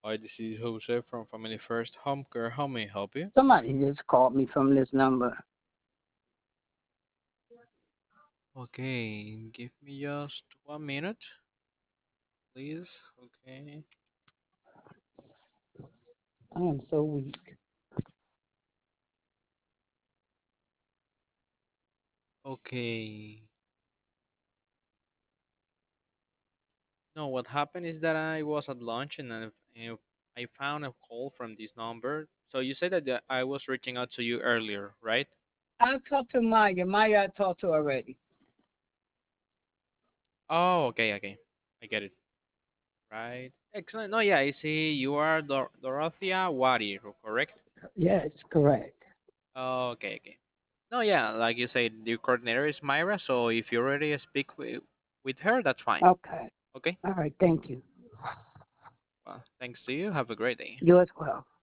Hi, this is Jose from Family First Home Care. How may I help you? Somebody just called me from this number. Okay, give me just 1 minute, please. Okay. I am so weak. Okay. No, what happened is that I was at lunch and I found a call from this number. So you said that I was reaching out to you earlier, right? I talked to Maya. Maya I talked to already. Oh, okay. I get it. Right. Excellent. No, yeah, I see you are Dorothea Wadi, correct? Yes, correct. Okay. No, yeah, like you said, the coordinator is Myra, so if you already speak with her, that's fine. Okay. Okay? All right. Thank you. Well, thanks to you. Have a great day. You as well.